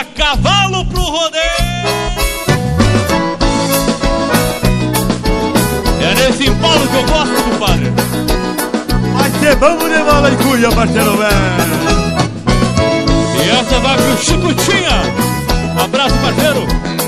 a cavalo pro rodeio. É nesse embalo que eu gosto, compadre. Vai ser vamos de bala e cuia, parceiro velho. E essa vai pro Chicotinha. Um abraço, parceiro.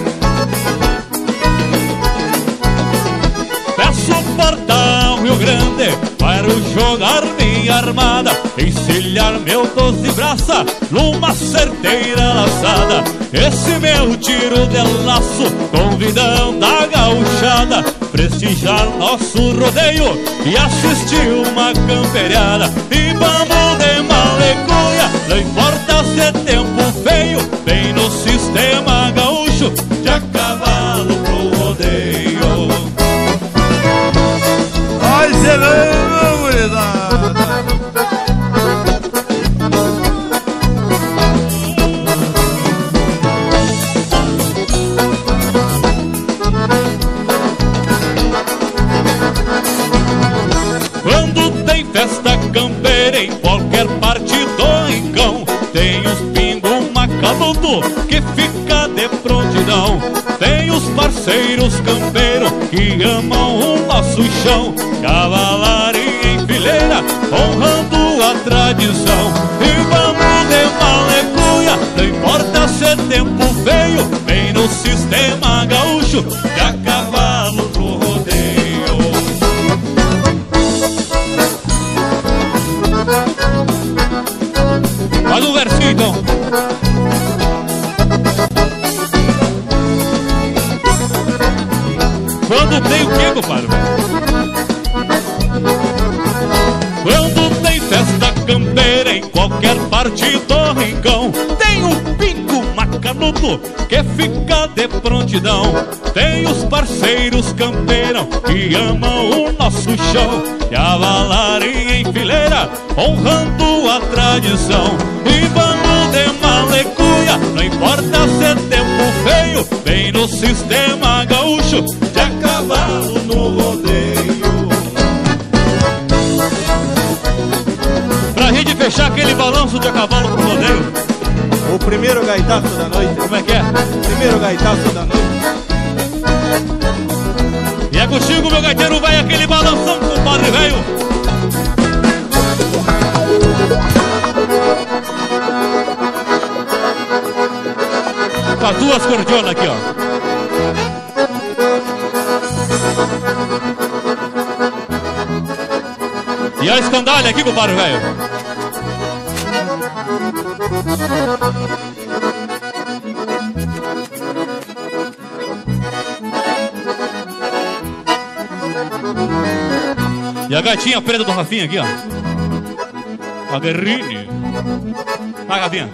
Peço portão Rio Grande, quero jogar minha armada, encilhar meu 12 braça numa certeira laçada. Esse meu tiro de laço, convidando a gauchada, prestigiar nosso rodeio e assistir uma camperiada. E vamos de malecuia, não importa se é tempo feio, vem no sistema gaúcho, de a cavalo pro rodeio. Vai ser vamos, gurizada. Festa campeira em qualquer parte do rincão, tem os pingos macanudo que fica de prontidão, tem os parceiros campeiros que amam o nosso chão, cavalaria em fileira honrando a tradição. E vamos de malecuia, não importa se é tempo feio, vem no sistema gaúcho, de a cavalo pro rodeio. Faz um versinho então. Quando tem o quê, compadre? Quando tem festa campeira em qualquer parte do rincão, tem um pingo macanudo que fica de prontidão, tem os parceiros campeiros que amam o nosso chão, cavalaria em fileira honrando a tradição. E vamos de malecuia, não importa se é tempo feio, vem no sistema gaúcho, de a cavalo no rodeio. Pra gente fechar aquele balanço de a cavalo pro rodeio, O primeiro gaitaço da noite. como é que é? Primeiro gaitaço da noite. E é contigo, meu gaiteiro, vai aquele balanção, compadre velho. Com as duas cordionas aqui, ó. E a escandalha aqui, compadre velho. E a gatinha preta do Rafinha aqui, ó. A Guerrini. Vai, Rafinha.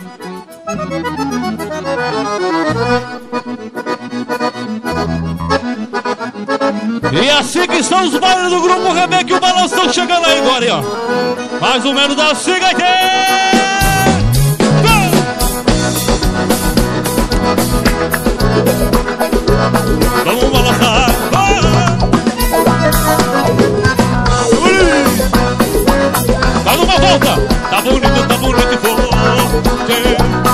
E assim que estão os bailes do Grupo Rebeca e o balanção chegando aí agora, ó. Mais ou menos assim, gaiteiro. Vamos balançar. Faz uma volta. Tá bonito e forte.